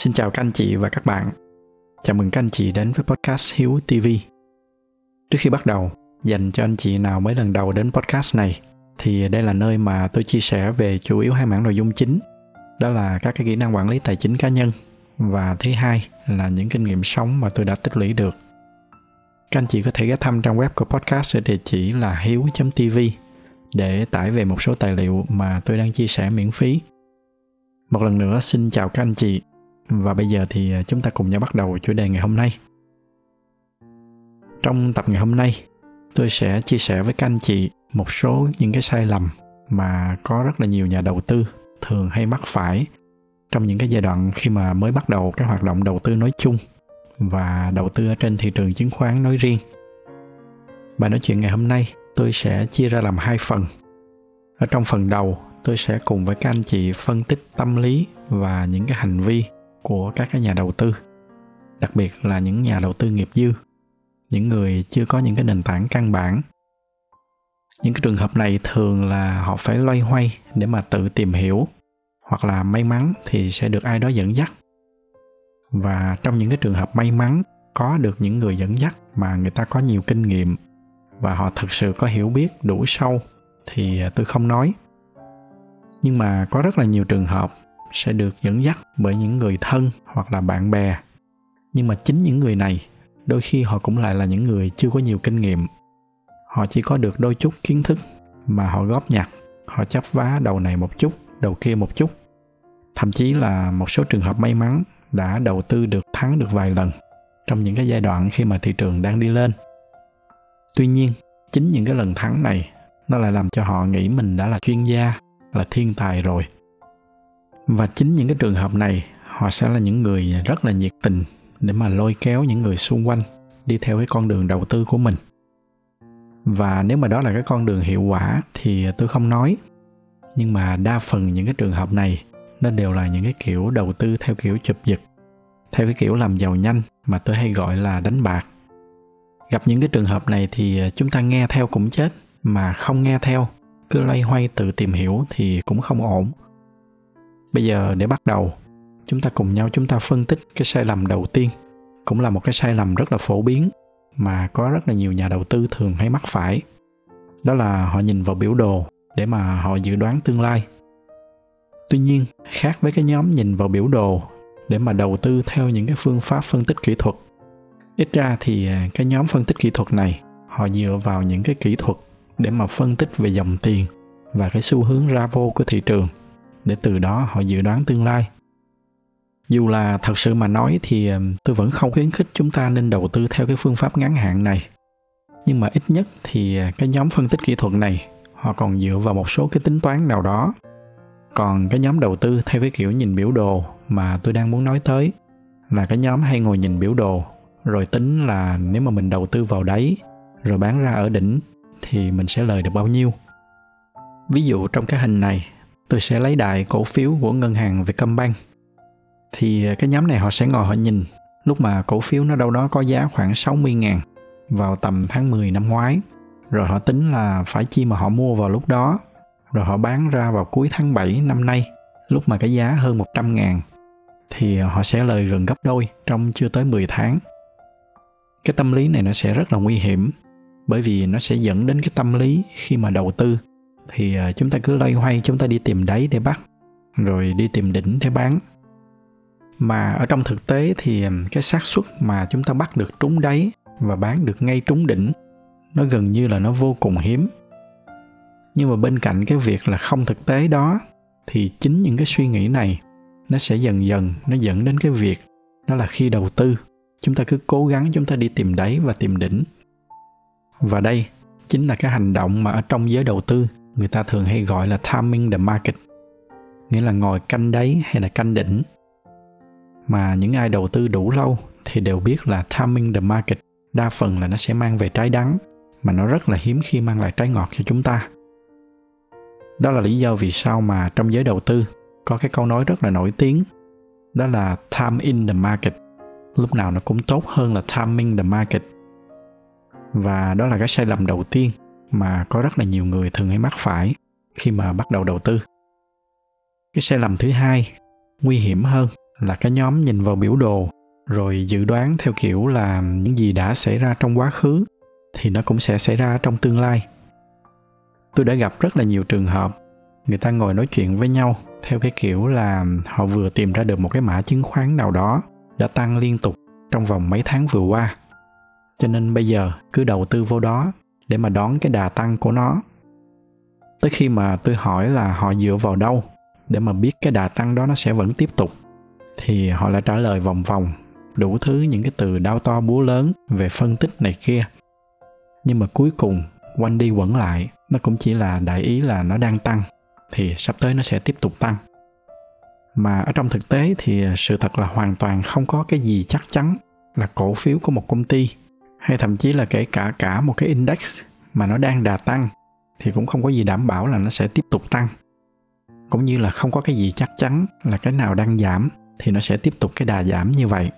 Xin chào các anh chị và các bạn. Chào mừng các anh chị đến với podcast Hiếu TV. Trước khi bắt đầu, dành cho anh chị nào mới lần đầu đến podcast này, thì đây là nơi mà tôi chia sẻ về chủ yếu hai mảng nội dung chính. Đó là các cái kỹ năng quản lý tài chính cá nhân, và thứ hai là những kinh nghiệm sống mà tôi đã tích lũy được. Các anh chị có thể ghé thăm trang web của podcast ở địa chỉ là hiếu.tv để tải về một số tài liệu mà tôi đang chia sẻ miễn phí. Một lần nữa xin chào các anh chị. Và bây giờ thì chúng ta cùng nhau bắt đầu chủ đề ngày hôm nay. Trong tập ngày hôm nay, tôi sẽ chia sẻ với các anh chị một số những cái sai lầm mà có rất là nhiều nhà đầu tư thường hay mắc phải trong những cái giai đoạn khi mà mới bắt đầu các hoạt động đầu tư nói chung và đầu tư ở trên thị trường chứng khoán nói riêng. Bài nói chuyện ngày hôm nay tôi sẽ chia ra làm hai phần. Ở trong phần đầu, tôi sẽ cùng với các anh chị phân tích tâm lý và những cái hành vi của các cái nhà đầu tư, đặc biệt là những nhà đầu tư nghiệp dư, những người chưa có những cái nền tảng căn bản. Những cái trường hợp này thường là họ phải loay hoay để mà tự tìm hiểu, hoặc là may mắn thì sẽ được ai đó dẫn dắt. Và trong những cái trường hợp may mắn có được những người dẫn dắt mà người ta có nhiều kinh nghiệm và họ thực sự có hiểu biết đủ sâu thì tôi không nói. Nhưng mà có rất là nhiều trường hợp sẽ được dẫn dắt bởi những người thân hoặc là bạn bè. Nhưng mà chính những người này, đôi khi họ cũng lại là những người chưa có nhiều kinh nghiệm. Họ chỉ có được đôi chút kiến thức mà họ góp nhặt, họ chắp vá đầu này một chút, đầu kia một chút. Thậm chí là một số trường hợp may mắn đã đầu tư được, thắng được vài lần trong những cái giai đoạn khi mà thị trường đang đi lên. Tuy nhiên, chính những cái lần thắng này nó lại làm cho họ nghĩ mình đã là chuyên gia, là thiên tài rồi. Và chính những cái trường hợp này, họ sẽ là những người rất là nhiệt tình để mà lôi kéo những người xung quanh đi theo cái con đường đầu tư của mình. Và nếu mà đó là cái con đường hiệu quả thì tôi không nói. Nhưng mà đa phần những cái trường hợp này nó đều là những cái kiểu đầu tư theo kiểu chụp giật, theo cái kiểu làm giàu nhanh mà tôi hay gọi là đánh bạc. Gặp những cái trường hợp này thì chúng ta nghe theo cũng chết, mà không nghe theo, cứ loay hoay tự tìm hiểu thì cũng không ổn. Bây giờ để bắt đầu, chúng ta cùng nhau chúng ta phân tích cái sai lầm đầu tiên, cũng là một cái sai lầm rất là phổ biến mà có rất là nhiều nhà đầu tư thường hay mắc phải. Đó là họ nhìn vào biểu đồ để mà họ dự đoán tương lai. Tuy nhiên, khác với cái nhóm nhìn vào biểu đồ để mà đầu tư theo những cái phương pháp phân tích kỹ thuật, ít ra thì cái nhóm phân tích kỹ thuật này họ dựa vào những cái kỹ thuật để mà phân tích về dòng tiền và cái xu hướng ra vô của thị trường, để từ đó họ dự đoán tương lai. Dù là thật sự mà nói thì tôi vẫn không khuyến khích chúng ta nên đầu tư theo cái phương pháp ngắn hạn này. Nhưng mà ít nhất thì cái nhóm phân tích kỹ thuật này họ còn dựa vào một số cái tính toán nào đó. Còn cái nhóm đầu tư theo cái kiểu nhìn biểu đồ mà tôi đang muốn nói tới là cái nhóm hay ngồi nhìn biểu đồ rồi tính là nếu mà mình đầu tư vào đáy rồi bán ra ở đỉnh thì mình sẽ lời được bao nhiêu. Ví dụ trong cái hình này, tôi sẽ lấy đại cổ phiếu của ngân hàng Vietcombank. Thì cái nhóm này họ sẽ ngồi họ nhìn lúc mà cổ phiếu nó đâu đó có giá khoảng 60.000 vào tầm tháng 10 năm ngoái. Rồi họ tính là phải chi mà họ mua vào lúc đó, rồi họ bán ra vào cuối tháng 7 năm nay, lúc mà cái giá hơn 100.000, thì họ sẽ lời gần gấp đôi trong chưa tới 10 tháng. Cái tâm lý này nó sẽ rất là nguy hiểm, bởi vì nó sẽ dẫn đến cái tâm lý khi mà đầu tư thì chúng ta cứ loay hoay, chúng ta đi tìm đáy để bắt, rồi đi tìm đỉnh để bán. Mà ở trong thực tế thì cái xác suất mà chúng ta bắt được trúng đáy và bán được ngay trúng đỉnh nó gần như là nó vô cùng hiếm. Nhưng mà bên cạnh cái việc là không thực tế đó, thì chính những cái suy nghĩ này nó sẽ dần dần nó dẫn đến cái việc đó là khi đầu tư chúng ta cứ cố gắng chúng ta đi tìm đáy và tìm đỉnh. Và đây chính là cái hành động mà ở trong giới đầu tư người ta thường hay gọi là timing the market, nghĩa là ngồi canh đáy hay là canh đỉnh. Mà những ai đầu tư đủ lâu thì đều biết là timing the market đa phần là nó sẽ mang về trái đắng, mà nó rất là hiếm khi mang lại trái ngọt cho chúng ta. Đó là lý do vì sao mà trong giới đầu tư có cái câu nói rất là nổi tiếng, đó là time in the market, lúc nào nó cũng tốt hơn là timing the market. Và đó là cái sai lầm đầu tiên mà có rất là nhiều người thường hay mắc phải khi mà bắt đầu đầu tư. Cái sai lầm thứ hai, nguy hiểm hơn, là cái nhóm nhìn vào biểu đồ rồi dự đoán theo kiểu là những gì đã xảy ra trong quá khứ thì nó cũng sẽ xảy ra trong tương lai. Tôi đã gặp rất là nhiều trường hợp người ta ngồi nói chuyện với nhau theo cái kiểu là họ vừa tìm ra được một cái mã chứng khoán nào đó đã tăng liên tục trong vòng mấy tháng vừa qua. Cho nên bây giờ cứ đầu tư vô đó để mà đón cái đà tăng của nó. Tới khi mà tôi hỏi là họ dựa vào đâu để mà biết cái đà tăng đó nó sẽ vẫn tiếp tục, thì họ lại trả lời vòng vòng, đủ thứ những cái từ đao to búa lớn về phân tích này kia. Nhưng mà cuối cùng, quanh đi quẩn lại, nó cũng chỉ là đại ý là nó đang tăng, thì sắp tới nó sẽ tiếp tục tăng. Mà ở trong thực tế thì sự thật là hoàn toàn không có cái gì chắc chắn là cổ phiếu của một công ty, hay thậm chí là kể cả một cái index mà nó đang đà tăng, thì cũng không có gì đảm bảo là nó sẽ tiếp tục tăng. Cũng như là không có cái gì chắc chắn là cái nào đang giảm thì nó sẽ tiếp tục cái đà giảm như vậy.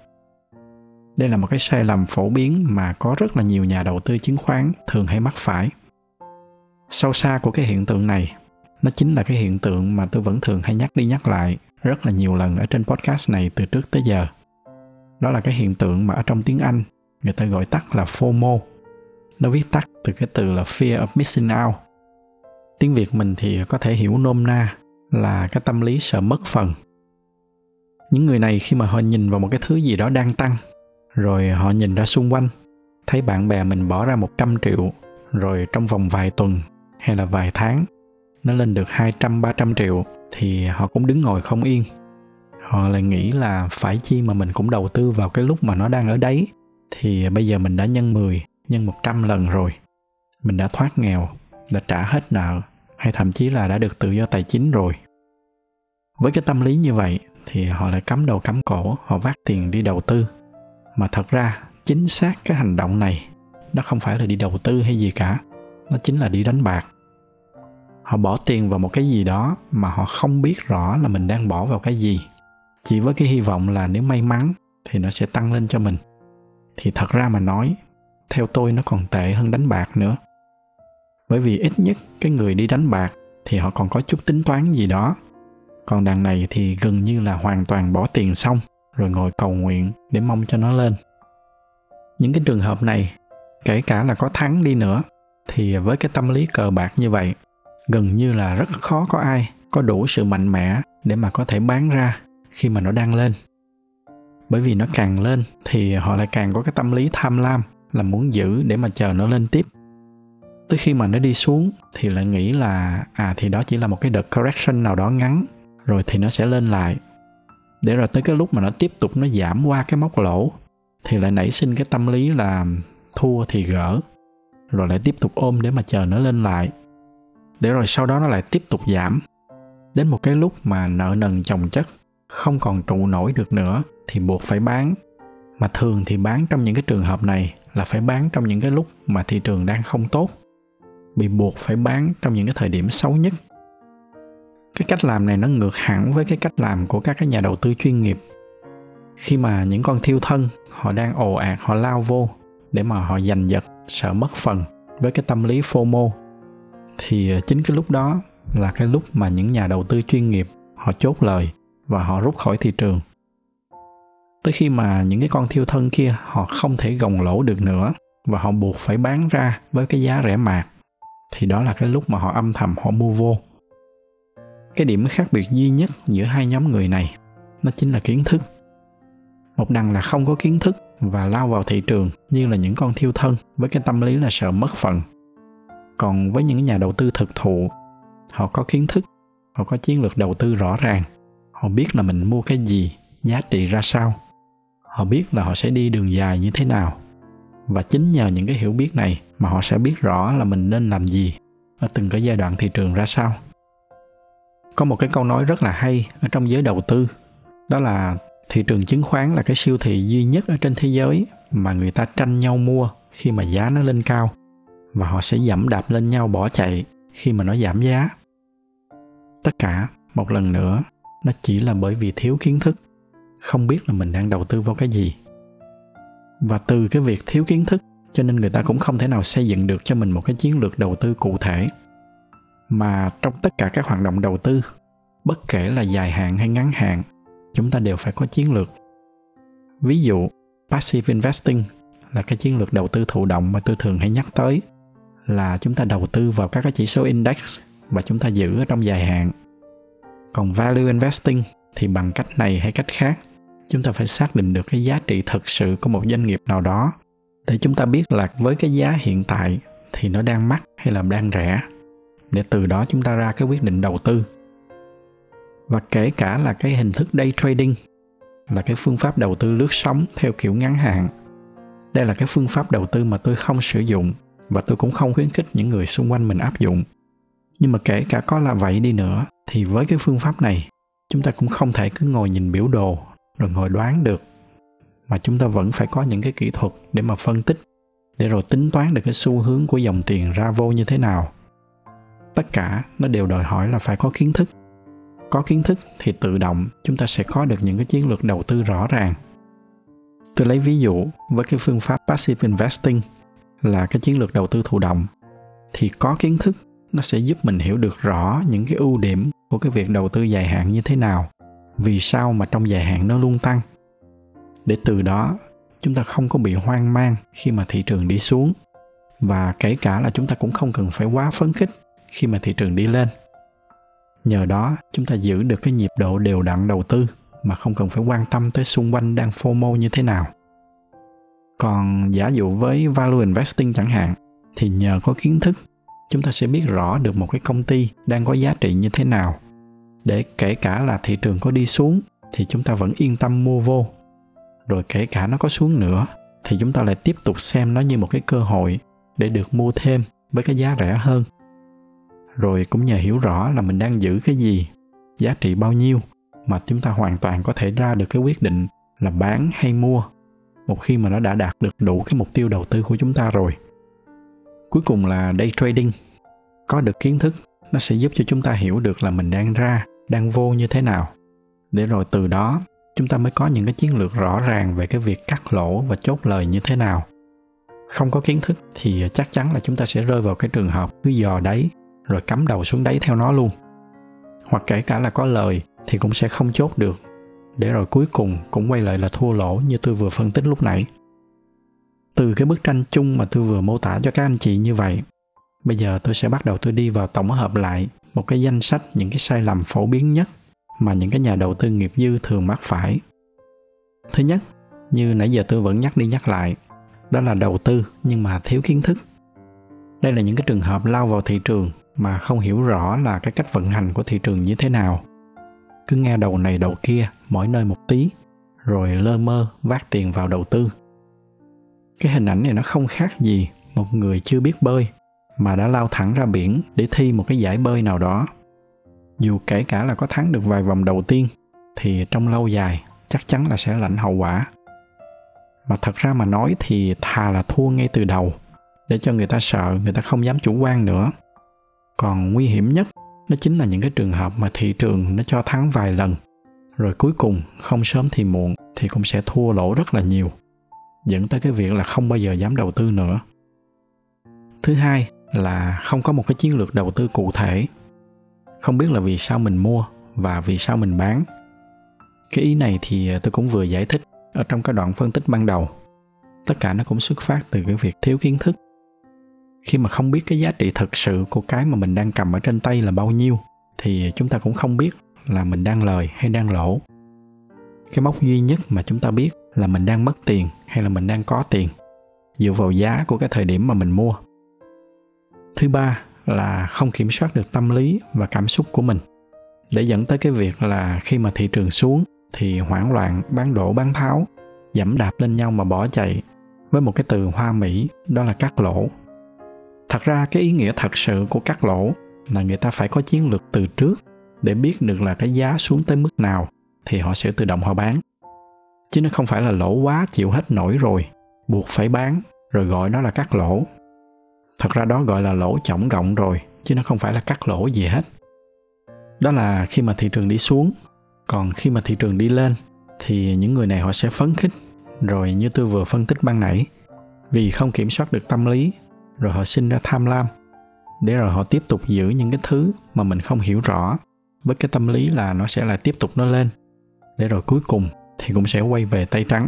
Đây là một cái sai lầm phổ biến mà có rất là nhiều nhà đầu tư chứng khoán thường hay mắc phải. Sâu xa của cái hiện tượng này, nó chính là cái hiện tượng mà tôi vẫn thường hay nhắc đi nhắc lại rất là nhiều lần ở trên podcast này từ trước tới giờ. Đó là cái hiện tượng mà ở trong tiếng Anh người ta gọi tắt là FOMO. Nó viết tắt từ cái từ là Fear of Missing Out. Tiếng Việt mình thì có thể hiểu nôm na là cái tâm lý sợ mất phần. Những người này khi mà họ nhìn vào một cái thứ gì đó đang tăng, rồi họ nhìn ra xung quanh, thấy bạn bè mình bỏ ra 100 triệu, rồi trong vòng vài tuần hay là vài tháng, nó lên được 200-300 triệu, thì họ cũng đứng ngồi không yên. Họ lại nghĩ là phải chi mà mình cũng đầu tư vào cái lúc mà nó đang ở đấy, thì bây giờ mình đã nhân 10, nhân 100 lần rồi. Mình đã thoát nghèo, đã trả hết nợ, hay thậm chí là đã được tự do tài chính rồi. Với cái tâm lý như vậy, thì họ lại cắm đầu cắm cổ, họ vác tiền đi đầu tư. Mà thật ra, chính xác cái hành động này, nó không phải là đi đầu tư hay gì cả, nó chính là đi đánh bạc. Họ bỏ tiền vào một cái gì đó mà họ không biết rõ là mình đang bỏ vào cái gì, chỉ với cái hy vọng là nếu may mắn thì nó sẽ tăng lên cho mình. Thì thật ra mà nói, theo tôi nó còn tệ hơn đánh bạc nữa. Bởi vì ít nhất cái người đi đánh bạc thì họ còn có chút tính toán gì đó. Còn đằng này thì gần như là hoàn toàn bỏ tiền xong rồi ngồi cầu nguyện để mong cho nó lên. Những cái trường hợp này, kể cả là có thắng đi nữa, thì với cái tâm lý cờ bạc như vậy, gần như là rất khó có ai có đủ sự mạnh mẽ để mà có thể bán ra khi mà nó đang lên. Bởi vì nó càng lên thì họ lại càng có cái tâm lý tham lam là muốn giữ để mà chờ nó lên tiếp. Tới khi mà nó đi xuống thì lại nghĩ là thì đó chỉ là một cái đợt correction nào đó ngắn, rồi thì nó sẽ lên lại. Để rồi tới cái lúc mà nó tiếp tục nó giảm qua cái mốc lỗ thì lại nảy sinh cái tâm lý là thua thì gỡ, rồi lại tiếp tục ôm để mà chờ nó lên lại. Để rồi sau đó nó lại tiếp tục giảm. Đến một cái lúc mà nợ nần chồng chất, không còn trụ nổi được nữa thì buộc phải bán. Mà thường thì bán trong những cái trường hợp này là phải bán trong những cái lúc mà thị trường đang không tốt, bị buộc phải bán trong những cái thời điểm xấu nhất. Cái cách làm này nó ngược hẳn với cái cách làm của các cái nhà đầu tư chuyên nghiệp. Khi mà những con thiêu thân họ đang ồ ạt, họ lao vô để mà họ giành giật, sợ mất phần với cái tâm lý FOMO, thì chính cái lúc đó là cái lúc mà những nhà đầu tư chuyên nghiệp họ chốt lời và họ rút khỏi thị trường. Tới khi mà những cái con thiêu thân kia họ không thể gồng lỗ được nữa và họ buộc phải bán ra với cái giá rẻ mạt, thì đó là cái lúc mà họ âm thầm họ mua vô. Cái điểm khác biệt duy nhất giữa hai nhóm người này, nó chính là kiến thức. Một đằng là không có kiến thức và lao vào thị trường như là những con thiêu thân với cái tâm lý là sợ mất phần. Còn với những nhà đầu tư thực thụ, họ có kiến thức, họ có chiến lược đầu tư rõ ràng, họ biết là mình mua cái gì, giá trị ra sao, họ biết là họ sẽ đi đường dài như thế nào. Và chính nhờ những cái hiểu biết này mà họ sẽ biết rõ là mình nên làm gì ở từng cái giai đoạn thị trường ra sao. Có một cái câu nói rất là hay ở trong giới đầu tư, đó là thị trường chứng khoán là cái siêu thị duy nhất ở trên thế giới mà người ta tranh nhau mua khi mà giá nó lên cao, và họ sẽ giẫm đạp lên nhau bỏ chạy khi mà nó giảm giá. Tất cả, một lần nữa, nó chỉ là bởi vì thiếu kiến thức, không biết là mình đang đầu tư vào cái gì. Và từ cái việc thiếu kiến thức cho nên người ta cũng không thể nào xây dựng được cho mình một cái chiến lược đầu tư cụ thể. Mà trong tất cả các hoạt động đầu tư, bất kể là dài hạn hay ngắn hạn, chúng ta đều phải có chiến lược. Ví dụ, passive investing là cái chiến lược đầu tư thụ động mà tôi thường hay nhắc tới, là chúng ta đầu tư vào các cái chỉ số index và chúng ta giữ ở trong dài hạn. Còn value investing thì bằng cách này hay cách khác, chúng ta phải xác định được cái giá trị thực sự của một doanh nghiệp nào đó để chúng ta biết là với cái giá hiện tại thì nó đang mắc hay là đang rẻ, để từ đó chúng ta ra cái quyết định đầu tư. Và kể cả là cái hình thức day trading là cái phương pháp đầu tư lướt sóng theo kiểu ngắn hạn. Đây là cái phương pháp đầu tư mà tôi không sử dụng và tôi cũng không khuyến khích những người xung quanh mình áp dụng. Nhưng mà kể cả có là vậy đi nữa thì với cái phương pháp này, chúng ta cũng không thể cứ ngồi nhìn biểu đồ rồi ngồi đoán được, mà chúng ta vẫn phải có những cái kỹ thuật để mà phân tích, để rồi tính toán được cái xu hướng của dòng tiền ra vô như thế nào. Tất cả nó đều đòi hỏi là phải có kiến thức. Có kiến thức thì tự động chúng ta sẽ có được những cái chiến lược đầu tư rõ ràng. Tôi lấy ví dụ với cái phương pháp passive investing là cái chiến lược đầu tư thụ động, thì có kiến thức nó sẽ giúp mình hiểu được rõ những cái ưu điểm của cái việc đầu tư dài hạn như thế nào, vì sao mà trong dài hạn nó luôn tăng, để từ đó chúng ta không có bị hoang mang khi mà thị trường đi xuống, và kể cả là chúng ta cũng không cần phải quá phấn khích khi mà thị trường đi lên. Nhờ đó chúng ta giữ được cái nhịp độ đều đặn đầu tư mà không cần phải quan tâm tới xung quanh đang FOMO như thế nào. Còn giả dụ với value investing chẳng hạn, thì nhờ có kiến thức, chúng ta sẽ biết rõ được một cái công ty đang có giá trị như thế nào, để kể cả là thị trường có đi xuống thì chúng ta vẫn yên tâm mua vô. Rồi kể cả nó có xuống nữa thì chúng ta lại tiếp tục xem nó như một cái cơ hội để được mua thêm với cái giá rẻ hơn. Rồi cũng nhờ hiểu rõ là mình đang giữ cái gì, giá trị bao nhiêu, mà chúng ta hoàn toàn có thể ra được cái quyết định là bán hay mua một khi mà nó đã đạt được đủ cái mục tiêu đầu tư của chúng ta rồi. Cuối cùng là day trading. Có được kiến thức, nó sẽ giúp cho chúng ta hiểu được là mình đang ra, đang vô như thế nào, để rồi từ đó chúng ta mới có những cái chiến lược rõ ràng về cái việc cắt lỗ và chốt lời như thế nào. Không có kiến thức thì chắc chắn là chúng ta sẽ rơi vào cái trường hợp cứ dò đáy rồi cắm đầu xuống đáy theo nó luôn. Hoặc kể cả là có lời thì cũng sẽ không chốt được, để rồi cuối cùng cũng quay lại là thua lỗ như tôi vừa phân tích lúc nãy. Từ cái bức tranh chung mà tôi vừa mô tả cho các anh chị như vậy, bây giờ tôi sẽ bắt đầu tôi đi vào tổng hợp lại một cái danh sách những cái sai lầm phổ biến nhất mà những cái nhà đầu tư nghiệp dư thường mắc phải. Thứ nhất, như nãy giờ tôi vẫn nhắc đi nhắc lại, đó là đầu tư nhưng mà thiếu kiến thức. Đây là những cái trường hợp lao vào thị trường mà không hiểu rõ là cái cách vận hành của thị trường như thế nào. Cứ nghe đầu này đầu kia, mỗi nơi một tí, rồi lơ mơ vác tiền vào đầu tư. Cái hình ảnh này nó không khác gì một người chưa biết bơi mà đã lao thẳng ra biển để thi một cái giải bơi nào đó. Dù kể cả là có thắng được vài vòng đầu tiên thì trong lâu dài chắc chắn là sẽ lãnh hậu quả. Mà thật ra mà nói thì thà là thua ngay từ đầu, để cho người ta sợ, người ta không dám chủ quan nữa. Còn nguy hiểm nhất nó chính là những cái trường hợp mà thị trường nó cho thắng vài lần, rồi cuối cùng không sớm thì muộn thì cũng sẽ thua lỗ rất là nhiều, dẫn tới cái việc là không bao giờ dám đầu tư nữa. Thứ hai là không có một cái chiến lược đầu tư cụ thể. Không biết là vì sao mình mua và vì sao mình bán. Cái ý này thì tôi cũng vừa giải thích ở trong cái đoạn phân tích ban đầu. Tất cả nó cũng xuất phát từ cái việc thiếu kiến thức. Khi mà không biết cái giá trị thực sự của cái mà mình đang cầm ở trên tay là bao nhiêu, thì chúng ta cũng không biết là mình đang lời hay đang lỗ. Cái mốc duy nhất mà chúng ta biết là mình đang mất tiền hay là mình đang có tiền, dựa vào giá của cái thời điểm mà mình mua. Thứ ba là không kiểm soát được tâm lý và cảm xúc của mình, để dẫn tới cái việc là khi mà thị trường xuống thì hoảng loạn, bán đổ bán tháo, giẫm đạp lên nhau mà bỏ chạy, với một cái từ hoa mỹ đó là cắt lỗ. Thật ra cái ý nghĩa thật sự của cắt lỗ là người ta phải có chiến lược từ trước để biết được là cái giá xuống tới mức nào thì họ sẽ tự động họ bán. Chứ nó không phải là lỗ quá chịu hết nổi rồi, buộc phải bán, rồi gọi nó là cắt lỗ. Thật ra đó gọi là lỗ chổng gọng rồi, chứ nó không phải là cắt lỗ gì hết. Đó là khi mà thị trường đi xuống. Còn khi mà thị trường đi lên thì những người này họ sẽ phấn khích, rồi như tôi vừa phân tích ban nãy, vì không kiểm soát được tâm lý, rồi họ sinh ra tham lam, để rồi họ tiếp tục giữ những cái thứ mà mình không hiểu rõ, với cái tâm lý là nó sẽ lại tiếp tục nó lên. để rồi cuối cùng thì cũng sẽ quay về tay trắng.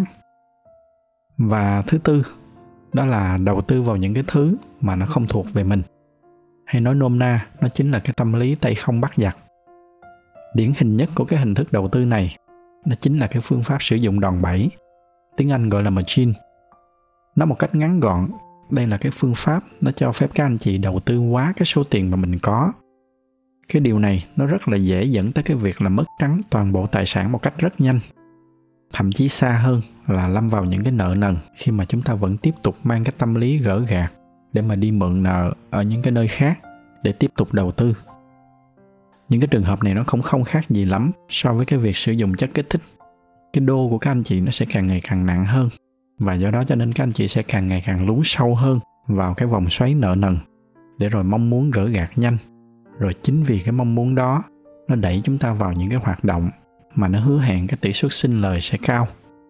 Và thứ tư, đó là đầu tư vào những cái thứ mà nó không thuộc về mình. Hay nói nôm na, nó chính là cái tâm lý tay không bắt giặc. Điển hình nhất của cái hình thức đầu tư này, nó chính là cái phương pháp sử dụng đòn bẩy. Tiếng Anh gọi là margin. Nói một cách ngắn gọn, đây là cái phương pháp nó cho phép các anh chị đầu tư quá cái số tiền mà mình có. Cái điều này nó rất là dễ dẫn tới cái việc là mất trắng toàn bộ tài sản một cách rất nhanh. Thậm chí xa hơn là lâm vào những cái nợ nần khi mà chúng ta vẫn tiếp tục mang cái tâm lý gỡ gạc để mà đi mượn nợ ở những cái nơi khác để tiếp tục đầu tư. Những cái trường hợp này nó không khác gì lắm so với cái việc sử dụng chất kích thích. Cái đô của các anh chị nó sẽ càng ngày càng nặng hơn, và do đó cho nên các anh chị sẽ càng ngày càng lún sâu hơn vào cái vòng xoáy nợ nần để rồi mong muốn gỡ gạc nhanh. Rồi chính vì cái mong muốn đó, nó đẩy chúng ta vào những cái hoạt động mà nó hứa hẹn cái tỷ suất sinh lời sẽ cao.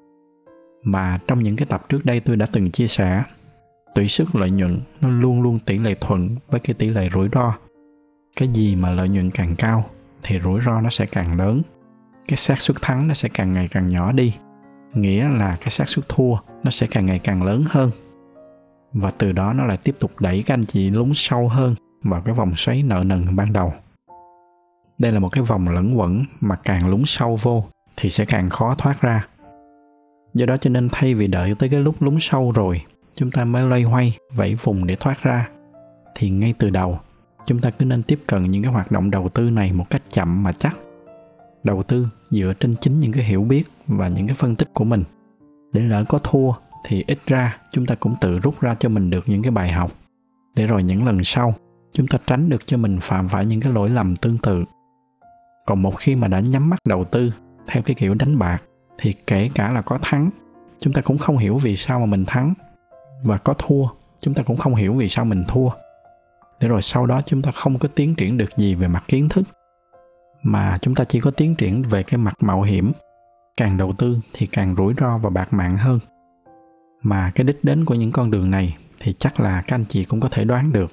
Mà trong những cái tập trước đây tôi đã từng chia sẻ, tỷ suất lợi nhuận nó luôn luôn tỷ lệ thuận với cái tỷ lệ rủi ro. Cái gì mà lợi nhuận càng cao thì rủi ro nó sẽ càng lớn. Cái xác suất thắng nó sẽ càng ngày càng nhỏ đi. Nghĩa là cái xác suất thua nó sẽ càng ngày càng lớn hơn. Và từ đó nó lại tiếp tục đẩy các anh chị lún sâu hơn vào cái vòng xoáy nợ nần ban đầu. Đây là một cái vòng lẫn quẩn mà càng lún sâu vô thì sẽ càng khó thoát ra. Do đó cho nên thay vì đợi tới cái lúc lún sâu rồi chúng ta mới loay hoay vẫy vùng để thoát ra, thì ngay từ đầu chúng ta cứ nên tiếp cận những cái hoạt động đầu tư này một cách chậm mà chắc. Đầu tư dựa trên chính những cái hiểu biết và những cái phân tích của mình. Để lỡ có thua thì ít ra chúng ta cũng tự rút ra cho mình được những cái bài học, để rồi những lần sau chúng ta tránh được cho mình phạm phải những cái lỗi lầm tương tự. Còn một khi mà đã nhắm mắt đầu tư theo cái kiểu đánh bạc thì kể cả là có thắng, chúng ta cũng không hiểu vì sao mà mình thắng, và có thua, chúng ta cũng không hiểu vì sao mình thua. Để rồi sau đó chúng ta không có tiến triển được gì về mặt kiến thức, mà chúng ta chỉ có tiến triển về cái mặt mạo hiểm. Càng đầu tư thì càng rủi ro và bạc mạng hơn. Mà cái đích đến của những con đường này thì chắc là các anh chị cũng có thể đoán được.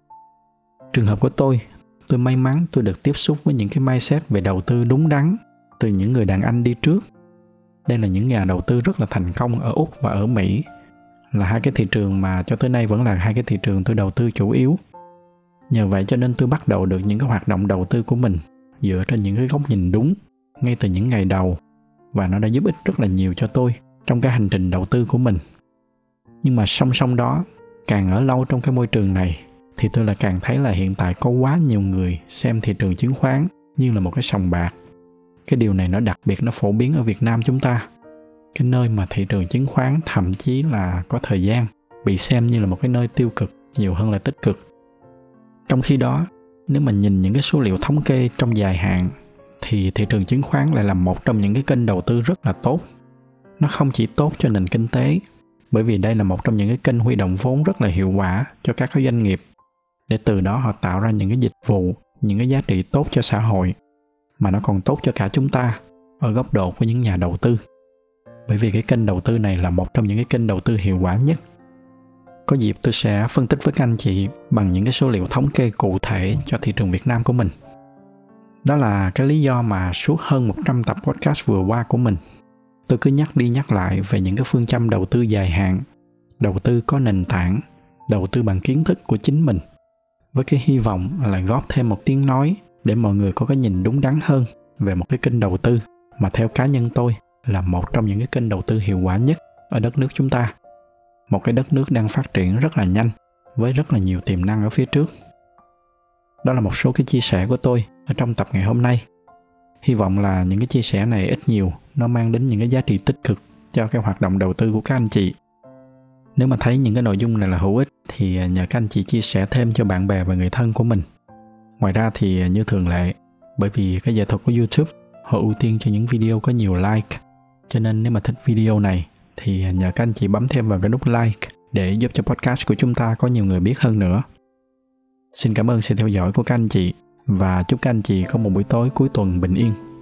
Trường hợp của tôi may mắn tôi được tiếp xúc với những cái mindset về đầu tư đúng đắn từ những người đàn anh đi trước. Đây là những nhà đầu tư rất là thành công ở Úc và ở Mỹ, là hai cái thị trường mà cho tới nay vẫn là hai cái thị trường tôi đầu tư chủ yếu. Nhờ vậy cho nên tôi bắt đầu được những cái hoạt động đầu tư của mình dựa trên những cái góc nhìn đúng ngay từ những ngày đầu, và nó đã giúp ích rất là nhiều cho tôi trong cái hành trình đầu tư của mình. Nhưng mà song song đó, càng ở lâu trong cái môi trường này thì tôi lại càng thấy là hiện tại có quá nhiều người xem thị trường chứng khoán như là một cái sòng bạc. Cái điều này nó đặc biệt nó phổ biến ở Việt Nam chúng ta, cái nơi mà thị trường chứng khoán thậm chí là có thời gian bị xem như là một cái nơi tiêu cực nhiều hơn là tích cực. Trong khi đó, nếu mà nhìn những cái số liệu thống kê trong dài hạn thì thị trường chứng khoán lại là một trong những cái kênh đầu tư rất là tốt. Nó không chỉ tốt cho nền kinh tế, bởi vì đây là một trong những cái kênh huy động vốn rất là hiệu quả cho các cái doanh nghiệp, để từ đó họ tạo ra những cái dịch vụ, những cái giá trị tốt cho xã hội, mà nó còn tốt cho cả chúng ta ở góc độ của những nhà đầu tư. Bởi vì cái kênh đầu tư này là một trong những cái kênh đầu tư hiệu quả nhất. Có dịp tôi sẽ phân tích với các anh chị bằng những cái số liệu thống kê cụ thể cho thị trường Việt Nam của mình. Đó là cái lý do mà suốt hơn 100 tập podcast vừa qua của mình, tôi cứ nhắc đi nhắc lại về những cái phương châm đầu tư dài hạn, đầu tư có nền tảng, đầu tư bằng kiến thức của chính mình, với cái hy vọng là góp thêm một tiếng nói để mọi người có cái nhìn đúng đắn hơn về một cái kênh đầu tư mà theo cá nhân tôi là một trong những cái kênh đầu tư hiệu quả nhất ở đất nước chúng ta. Một cái đất nước đang phát triển rất là nhanh với rất là nhiều tiềm năng ở phía trước. Đó là một số cái chia sẻ của tôi ở trong tập ngày hôm nay. Hy vọng là những cái chia sẻ này ít nhiều nó mang đến những cái giá trị tích cực cho cái hoạt động đầu tư của các anh chị. Nếu mà thấy những cái nội dung này là hữu ích thì nhờ các anh chị chia sẻ thêm cho bạn bè và người thân của mình. Ngoài ra thì như thường lệ, bởi vì cái nghệ thuật của YouTube họ ưu tiên cho những video có nhiều like, cho nên nếu mà thích video này thì nhờ các anh chị bấm thêm vào cái nút like để giúp cho podcast của chúng ta có nhiều người biết hơn nữa. Xin cảm ơn sự theo dõi của các anh chị và chúc các anh chị có một buổi tối cuối tuần bình yên.